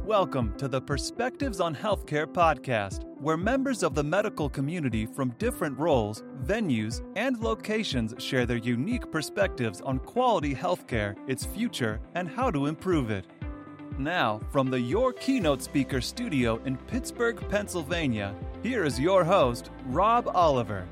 Welcome to the Perspectives on Healthcare podcast, where members of the medical community from different roles, venues, and locations share their unique perspectives on quality healthcare, its future, and how to improve it. Now, from the Your Keynote Speaker studio in Pittsburgh, Pennsylvania, here is your host, Rob Oliver.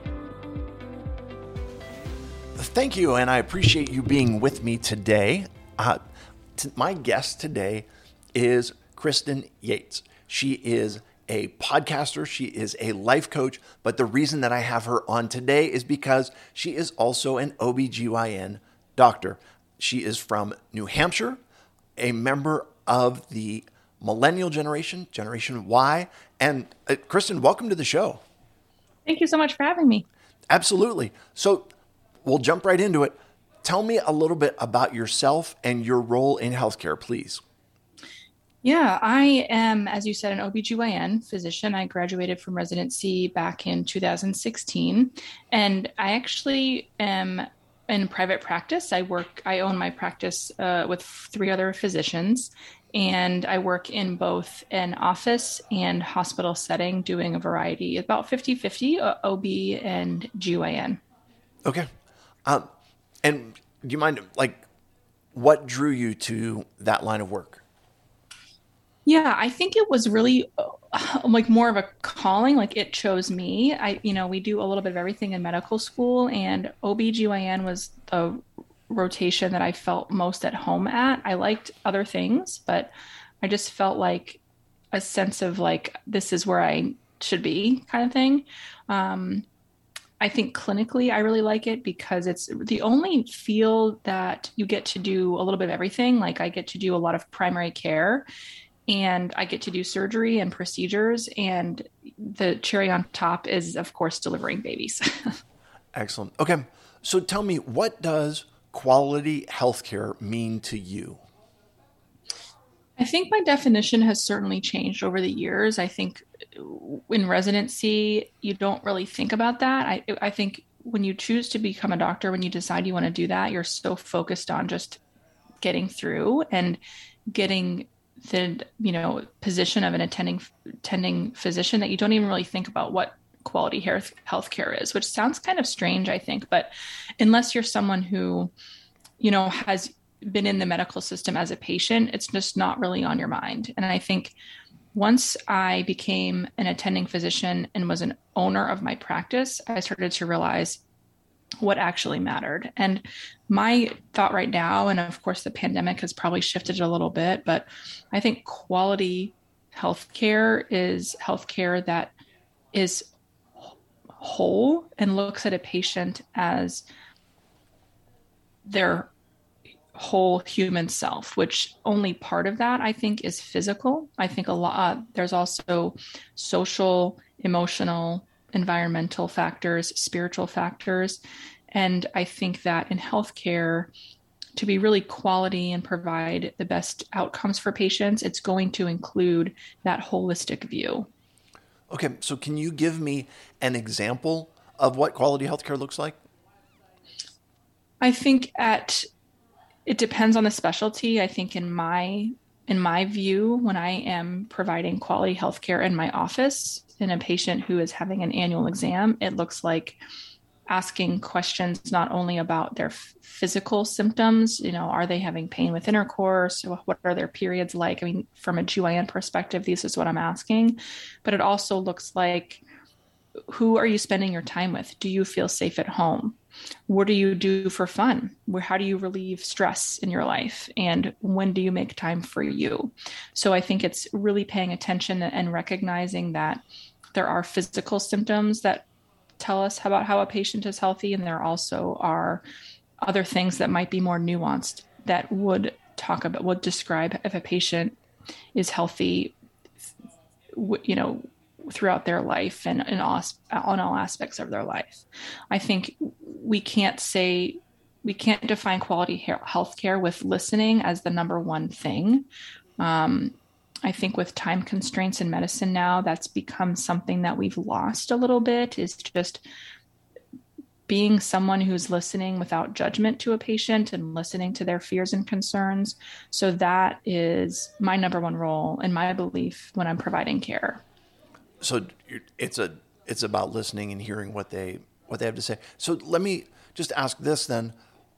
Thank you, and I appreciate you being with me today. My guest today is Kristen Yates. She is a podcaster. She is a life coach. But the reason that I have her on today is because she is also an OBGYN doctor. She is from New Hampshire, a member of the millennial generation, Generation Y. And Kristen, welcome to the show. Thank you so much for having me. Absolutely. So we'll jump right into it. Tell me a little bit about yourself and your role in healthcare, please. Yeah, I am, as you said, an OBGYN physician. I graduated from residency back in 2016, and I actually am in private practice. I own my practice with 3 other physicians, and I work in both an office and hospital setting, doing a variety, about 50-50 OB and GYN. Okay. And do you mind, what drew you to that line of work? Yeah, I think it was really more of a calling, it chose me. We do a little bit of everything in medical school, and OBGYN was the rotation that I felt most at home at. I liked other things, but I just felt like a sense of this is where I should be kind of thing. I think clinically, I really like it because it's the only field that you get to do a little bit of everything. I get to do a lot of primary care, and I get to do surgery and procedures. And the cherry on top is, of course, delivering babies. Excellent. Okay. So tell me, what does quality healthcare mean to you? I think my definition has certainly changed over the years. I think in residency, you don't really think about that. I think when you choose to become a doctor, when you decide you want to do that, you're so focused on just getting through and getting the position of an attending physician that you don't even really think about what quality healthcare is, which sounds kind of strange, I think. But unless you're someone who, has been in the medical system as a patient, it's just not really on your mind. And I think once I became an attending physician and was an owner of my practice, I started to realize what actually mattered. And my thought right now, and of course the pandemic has probably shifted it a little bit, but I think quality healthcare is healthcare that is whole and looks at a patient as their whole human self, which only part of that I think is physical. I think there's also social, emotional, environmental factors, spiritual factors. And I think that in healthcare, to be really quality and provide the best outcomes for patients, it's going to include that holistic view. Okay, so can you give me an example of what quality healthcare looks like? I think it depends on the specialty. I think in my view, when I am providing quality healthcare in my office in a patient who is having an annual exam, it looks like asking questions not only about their physical symptoms, are they having pain with intercourse? What are their periods like? I mean, from a GYN perspective, this is what I'm asking. But it also looks like, who are you spending your time with? Do you feel safe at home? What do you do for fun? How do you relieve stress in your life? And when do you make time for you? So I think it's really paying attention and recognizing that there are physical symptoms that tell us about how a patient is healthy. And there also are other things that might be more nuanced that would describe if a patient is healthy, throughout their life and on all aspects of their life. I think we can't define quality healthcare with listening as the number one thing. I think with time constraints in medicine now, that's become something that we've lost a little bit, is just being someone who's listening without judgment to a patient and listening to their fears and concerns. So that is my number one role in my belief when I'm providing care. So it's about listening and hearing what they have to say. So let me just ask this then: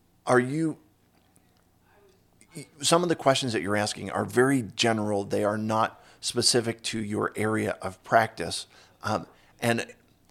some of the questions that you're asking are very general. They are not specific to your area of practice, and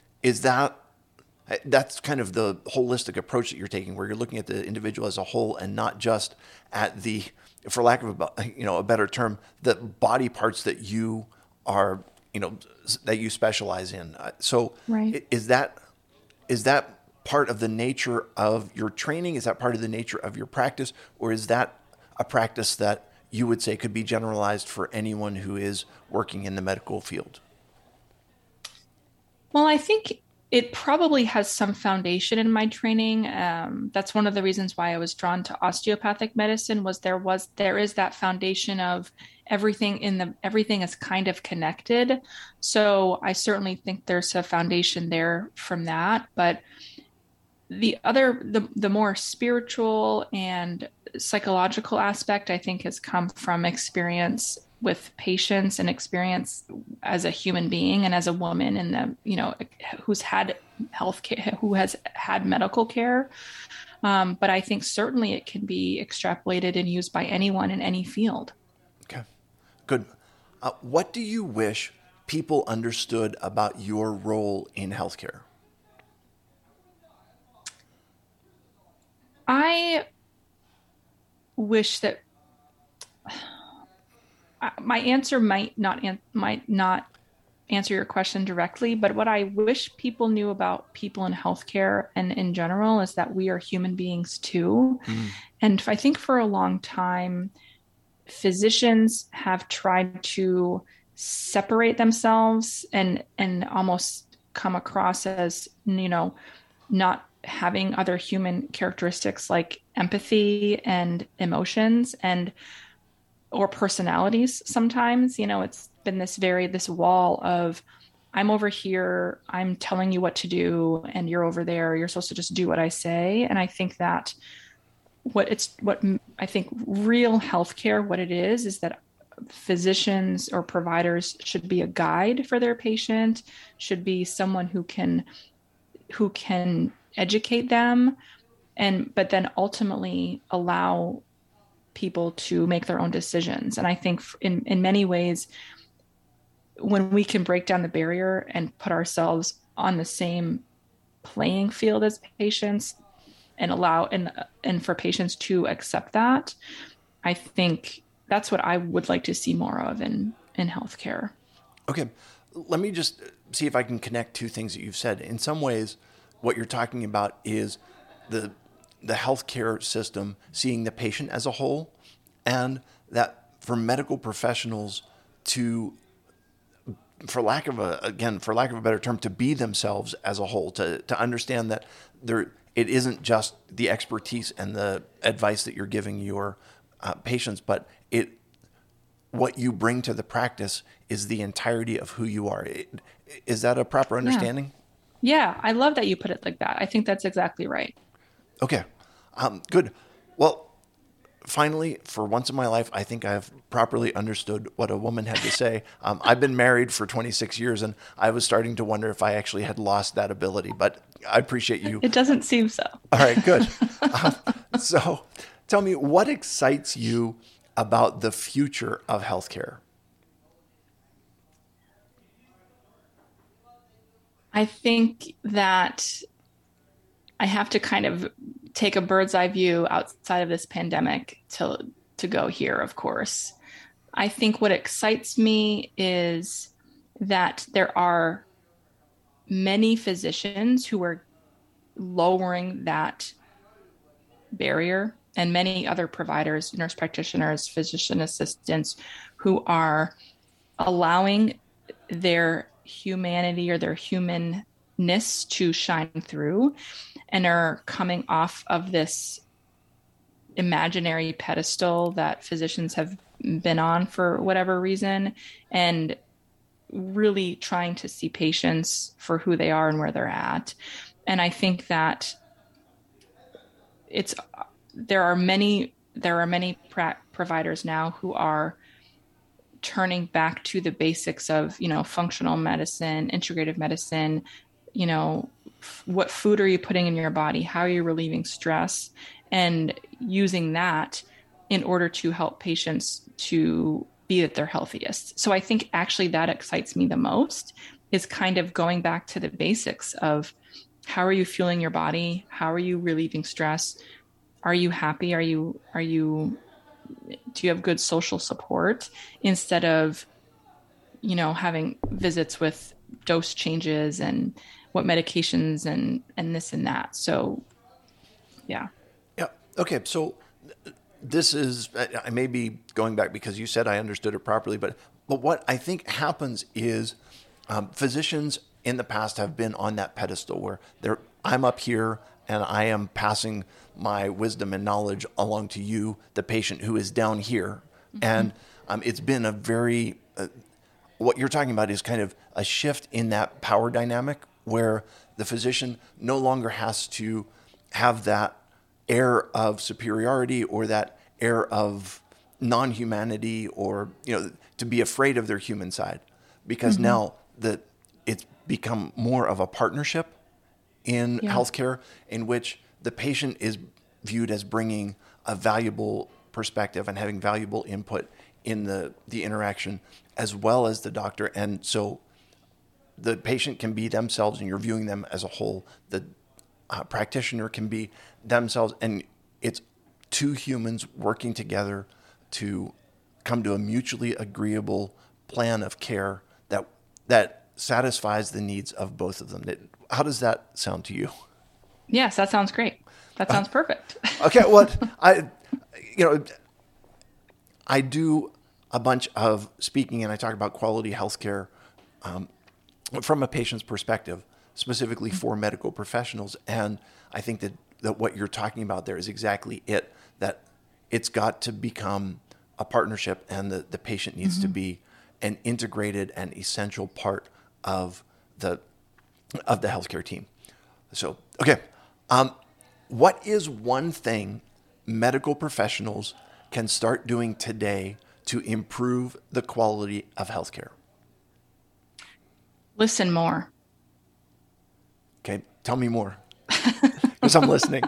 that's kind of the holistic approach that you're taking, where you're looking at the individual as a whole and not just at the, for lack of a better term, the body parts that you are, that you specialize in. So right. Is that part of the nature of your training? Is that part of the nature of your practice? Or is that a practice that you would say could be generalized for anyone who is working in the medical field? Well, I think it probably has some foundation in my training. That's one of the reasons why I was drawn to osteopathic medicine. There is that foundation of everything is kind of connected. So I certainly think there's a foundation there from that. But the more spiritual and psychological aspect, I think, has come from experience with patients and experience as a human being and as a woman who's had healthcare, who has had medical care. But I think certainly it can be extrapolated and used by anyone in any field. Okay, good. What do you wish people understood about your role in healthcare? I wish that my answer might not answer your question directly, but what I wish people knew about people in healthcare and in general is that we are human beings too. And I think for a long time, physicians have tried to separate themselves and almost come across as, not having other human characteristics like empathy and emotions or personalities. Sometimes, it's been this wall of, I'm over here, I'm telling you what to do, and you're over there, you're supposed to just do what I say. And I think that what I think real healthcare, what it is that physicians or providers should be a guide for their patient, should be someone who can educate them, but then ultimately allow people to make their own decisions. And I think in many ways, when we can break down the barrier and put ourselves on the same playing field as patients and allow and for patients to accept that, I think that's what I would like to see more of in healthcare. Okay. Let me just see if I can connect two things that you've said. In some ways, what you're talking about is the healthcare system seeing the patient as a whole, and that for medical professionals to, for lack of a better term, to be themselves as a whole, to understand that it isn't just the expertise and the advice that you're giving your patients, but what you bring to the practice is the entirety of who you are. Is that a proper understanding? Yeah, I love that you put it like that. I think that's exactly right. Okay, good. Well, finally, for once in my life, I think I've properly understood what a woman had to say. I've been married for 26 years, and I was starting to wonder if I actually had lost that ability, but I appreciate you. It doesn't seem so. All right, good. So tell me, what excites you about the future of healthcare? I think that I have to kind of take a bird's eye view outside of this pandemic to go here, of course. I think what excites me is that there are many physicians who are lowering that barrier, and many other providers, nurse practitioners, physician assistants, who are allowing their humanity or their humanness to shine through, and are coming off of this imaginary pedestal that physicians have been on for whatever reason, and really trying to see patients for who they are and where they're at. And I think that there are many providers now who are turning back to the basics of, functional medicine, integrative medicine, what food are you putting in your body? How are you relieving stress? And using that in order to help patients to be at their healthiest. So I think actually that excites me the most, is kind of going back to the basics of how are you fueling your body? How are you relieving stress? Are you happy? Do you have good social support, instead of, having visits with dose changes and what medications and this and that. So, yeah. Yeah. Okay. So this is, I may be going back because you said I understood it properly, but what I think happens is physicians in the past have been on that pedestal where I'm up here and I am passing my wisdom and knowledge along to you, the patient who is down here. Mm-hmm. And it's been a very, what you're talking about is kind of a shift in that power dynamic where the physician no longer has to have that air of superiority or that air of non-humanity or, to be afraid of their human side, because mm-hmm. now that it's become more of a partnership in healthcare, in which the patient is viewed as bringing a valuable perspective and having valuable input in the interaction, as well as the doctor. And so the patient can be themselves and you're viewing them as a whole. The practitioner can be themselves, and it's two humans working together to come to a mutually agreeable plan of care that satisfies the needs of both of them. How does that sound to you? Yes, that sounds great. That sounds perfect. Okay, well, I do a bunch of speaking, and I talk about quality healthcare from a patient's perspective, specifically for medical professionals. And I think that what you're talking about there is exactly it, that it's got to become a partnership, and the patient needs mm-hmm. to be an integrated and essential part of the healthcare team. So, okay. What is one thing medical professionals can start doing today to improve the quality of healthcare? Listen more. Okay, tell me more, because I'm listening.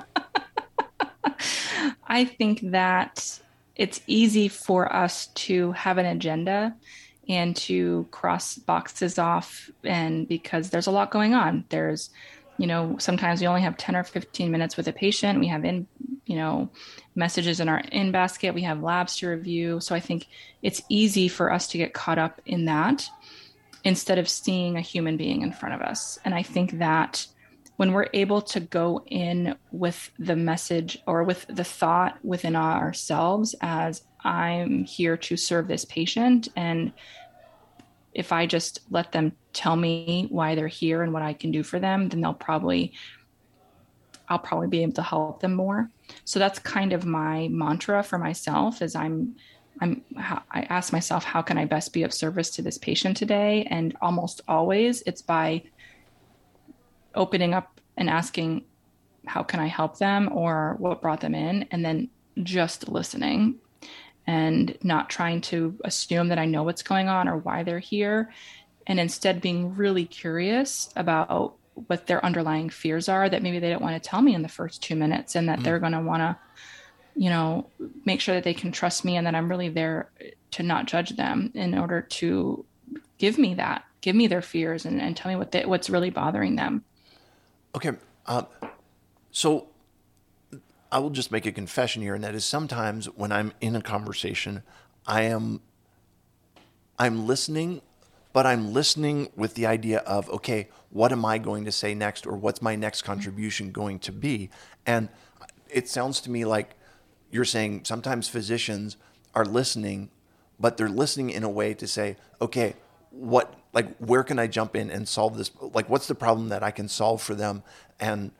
I think that it's easy for us to have an agenda and to cross boxes off, and because there's a lot going on. There's, sometimes we only have 10 or 15 minutes with a patient. We have messages in our in basket. We have labs to review. So I think it's easy for us to get caught up in that instead of seeing a human being in front of us. And I think that when we're able to go in with the message or with the thought within ourselves as I'm here to serve this patient, and if I just let them tell me why they're here and what I can do for them, then I'll probably be able to help them more. So that's kind of my mantra for myself, is I ask myself, how can I best be of service to this patient today? And almost always it's by opening up and asking, how can I help them, or what brought them in? And then just listening and not trying to assume that I know what's going on or why they're here. And instead being really curious about what their underlying fears are that maybe they don't want to tell me in the first 2 minutes, and that mm-hmm. they're going to want to, make sure that they can trust me and that I'm really there to not judge them, in order to give me their fears and tell me what's really bothering them. Okay. So I will just make a confession here, and that is sometimes when I'm in a conversation, I'm listening, but I'm listening with the idea of, okay, what am I going to say next, or what's my next contribution going to be? And it sounds to me like you're saying sometimes physicians are listening, but they're listening in a way to say, okay, where can I jump in and solve this? Like, what's the problem that I can solve for them? And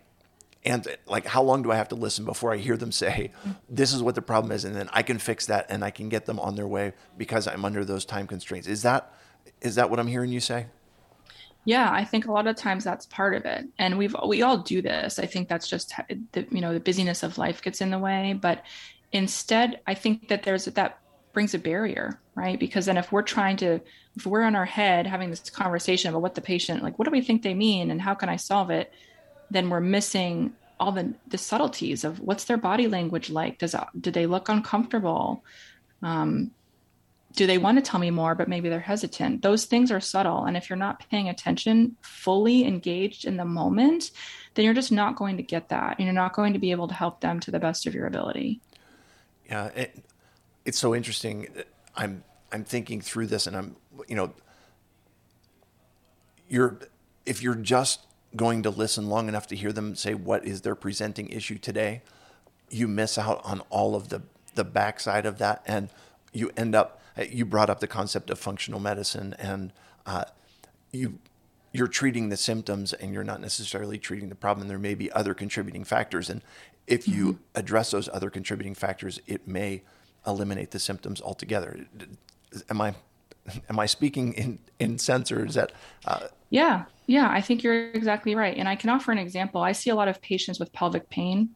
how long do I have to listen before I hear them say, this is what the problem is, and then I can fix that and I can get them on their way because I'm under those time constraints. Is that what I'm hearing you say? Yeah, I think a lot of times that's part of it. And we all do this. I think that's just the busyness of life gets in the way, but instead I think that that brings a barrier, right? Because then if we're in our head having this conversation about what the patient, like what do we think they mean and how can I solve it? Then we're missing all the subtleties of what's their body language like? Do they look uncomfortable? Um, do they want to tell me more, but maybe they're hesitant? Those things are subtle. And if you're not paying attention, fully engaged in the moment, then you're just not going to get that. And you're not going to be able to help them to the best of your ability. Yeah. It's so interesting. I'm thinking through this and if you're just going to listen long enough to hear them say what is their presenting issue today, you miss out on all of the backside of that. And you end up, you brought up the concept of functional medicine, and you're treating the symptoms and you're not necessarily treating the problem. There may be other contributing factors. And if you address those other contributing factors, it may eliminate the symptoms altogether. Am I speaking in sense, or is that? Yeah, I think you're exactly right. And I can offer an example. I see a lot of patients with pelvic pain,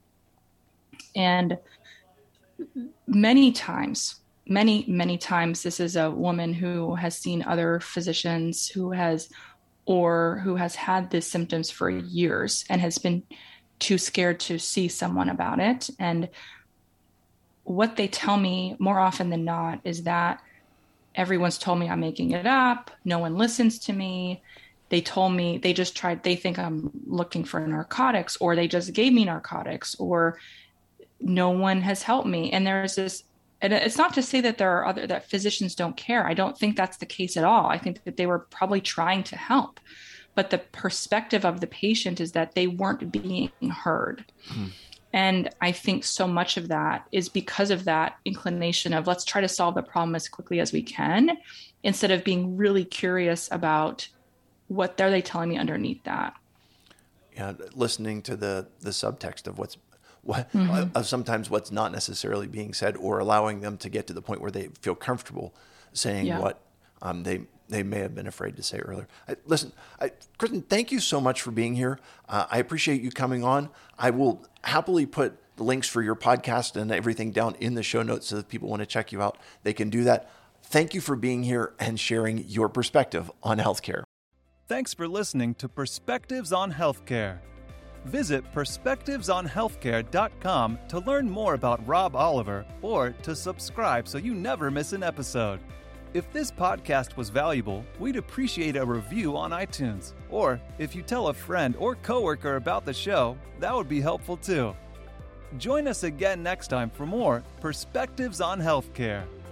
and many times, many times, this is a woman who has seen other physicians who has had these symptoms for years and has been too scared to see someone about it. And what they tell me more often than not is that everyone's told me I'm making it up. No one listens to me. They told me they think I'm looking for narcotics, or they just gave me narcotics, or no one has helped me. And there's this, and it's not to say that that physicians don't care. I don't think that's the case at all. I think that they were probably trying to help, but the perspective of the patient is that they weren't being heard. And I think so much of that is because of that inclination of let's try to solve the problem as quickly as we can, instead of being really curious about what are they telling me underneath that. Yeah, listening to the subtext of of sometimes what's not necessarily being said, or allowing them to get to the point where they feel comfortable saying what they may have been afraid to say earlier. Kristen, thank you so much for being here. I appreciate you coming on. I will happily put the links for your podcast and everything down in the show notes, so that people want to check you out, they can do that. Thank you for being here and sharing your perspective on healthcare. Thanks for listening to Perspectives on Healthcare. Visit perspectivesonhealthcare.com to learn more about Rob Oliver, or to subscribe so you never miss an episode. If this podcast was valuable, we'd appreciate a review on iTunes. Or if you tell a friend or coworker about the show, that would be helpful too. Join us again next time for more Perspectives on Healthcare.